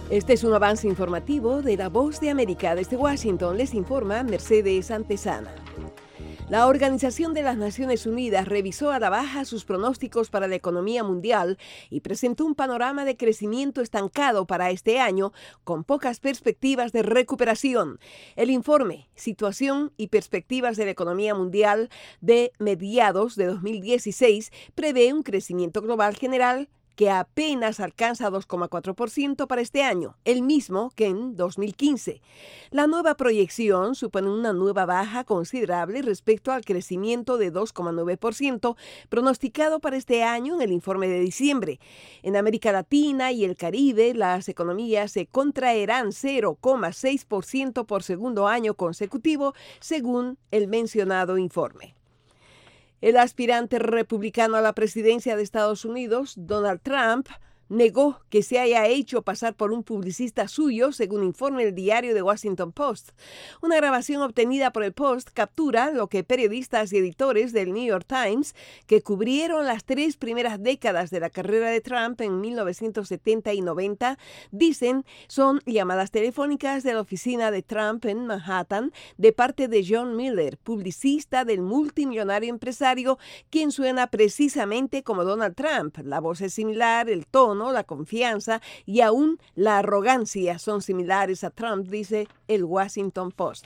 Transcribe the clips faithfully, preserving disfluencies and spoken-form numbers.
Este es un avance informativo de La Voz de América. Desde Washington les informa Mercedes Antesana. La Organización de las Naciones Unidas revisó a la baja sus pronósticos para la economía mundial y presentó un panorama de crecimiento estancado para este año, con pocas perspectivas de recuperación. El informe Situación y Perspectivas de la Economía Mundial de mediados de dos mil dieciséis prevé un crecimiento global general que apenas alcanza dos coma cuatro por ciento para este año, el mismo que en dos mil quince. La nueva proyección supone una nueva baja considerable respecto al crecimiento de dos coma nueve por ciento pronosticado para este año en el informe de diciembre. En América Latina y el Caribe, las economías se contraerán cero coma seis por ciento por segundo año consecutivo, según el mencionado informe. El aspirante republicano a la presidencia de Estados Unidos, Donald Trump, negó que se haya hecho pasar por un publicista suyo, según informa el diario The Washington Post. Una grabación obtenida por el Post captura lo que periodistas y editores del New York Times, que cubrieron las tres primeras décadas de la carrera de Trump en mil novecientos setenta y noventa, dicen son llamadas telefónicas de la oficina de Trump en Manhattan de parte de John Miller, publicista del multimillonario empresario, quien suena precisamente como Donald Trump. La voz es similar, el tono, la confianza y aún la arrogancia son similares a Trump, dice el Washington Post.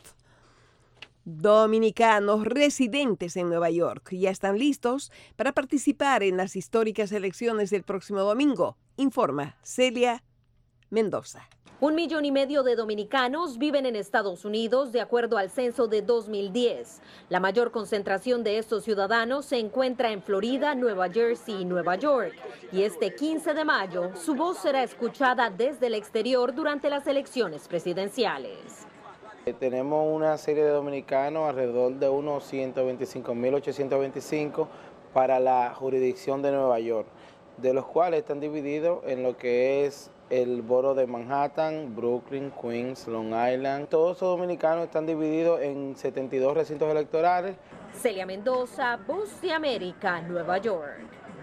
Dominicanos residentes en Nueva York ya están listos para participar en las históricas elecciones del próximo domingo, informa Celia Mendoza. Un millón y medio de dominicanos viven en Estados Unidos, de acuerdo al censo de dos mil diez. La mayor concentración de estos ciudadanos se encuentra en Florida, Nueva Jersey y Nueva York. Y este quince de mayo, su voz será escuchada desde el exterior durante las elecciones presidenciales. Tenemos una serie de dominicanos, alrededor de unos ciento veinticinco mil ochocientos veinticinco para la jurisdicción de Nueva York, de los cuales están divididos en lo que es el borough de Manhattan, Brooklyn, Queens, Long Island. Todos esos dominicanos están divididos en setenta y dos recintos electorales. Celia Mendoza, Voz de América, Nueva York.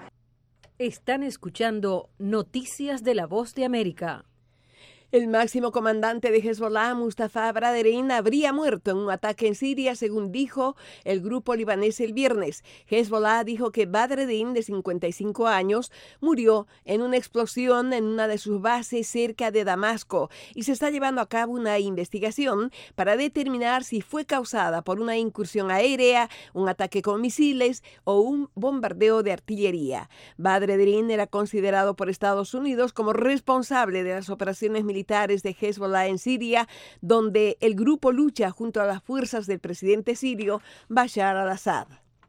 Están escuchando Noticias de la Voz de América. El máximo comandante de Hezbollah, Mustafa Badreddin, habría muerto en un ataque en Siria, según dijo el grupo libanés el viernes. Hezbollah dijo que Badreddin, de cincuenta y cinco años, murió en una explosión en una de sus bases cerca de Damasco y se está llevando a cabo una investigación para determinar si fue causada por una incursión aérea, un ataque con misiles o un bombardeo de artillería. Badreddin era considerado por Estados Unidos como responsable de las operaciones militares militares de Hezbollah en Siria, donde el grupo lucha junto a las fuerzas del presidente sirio Bashar al-Assad.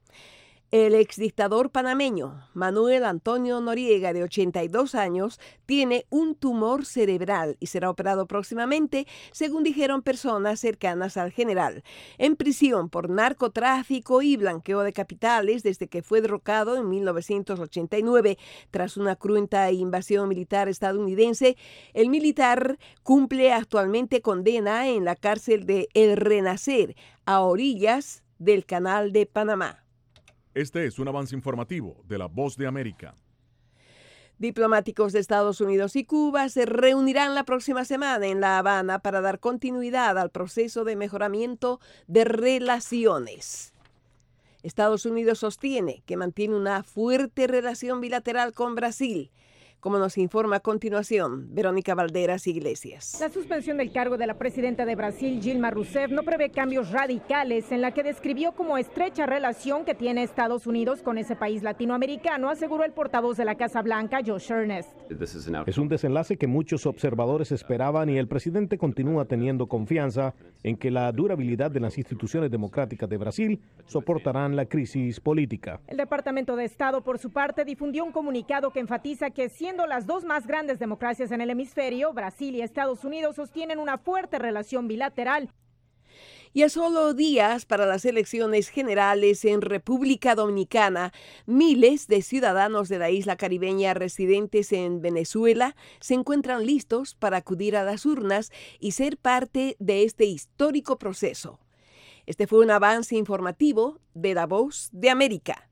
El exdictador panameño Manuel Antonio Noriega, de ochenta y dos años, tiene un tumor cerebral y será operado próximamente, según dijeron personas cercanas al general. En prisión por narcotráfico y blanqueo de capitales desde que fue derrocado en mil novecientos ochenta y nueve tras una cruenta invasión militar estadounidense, el militar cumple actualmente condena en la cárcel de El Renacer, a orillas del Canal de Panamá. Este es un avance informativo de La Voz de América. Diplomáticos de Estados Unidos y Cuba se reunirán la próxima semana en La Habana para dar continuidad al proceso de mejoramiento de relaciones. Estados Unidos sostiene que mantiene una fuerte relación bilateral con Brasil, como nos informa a continuación Verónica Valderas Iglesias. La suspensión del cargo de la presidenta de Brasil, Dilma Rousseff, no prevé cambios radicales en la que describió como estrecha relación que tiene Estados Unidos con ese país latinoamericano, aseguró el portavoz de la Casa Blanca, Josh Earnest. Es un desenlace que muchos observadores esperaban y el presidente continúa teniendo confianza en que la durabilidad de las instituciones democráticas de Brasil soportarán la crisis política. El Departamento de Estado, por su parte, difundió un comunicado que enfatiza que siendo las dos más grandes democracias en el hemisferio, Brasil y Estados Unidos sostienen una fuerte relación bilateral. Y a solo días para las elecciones generales en República Dominicana, miles de ciudadanos de la isla caribeña residentes en Venezuela se encuentran listos para acudir a las urnas y ser parte de este histórico proceso. Este fue un avance informativo de La Voz de América.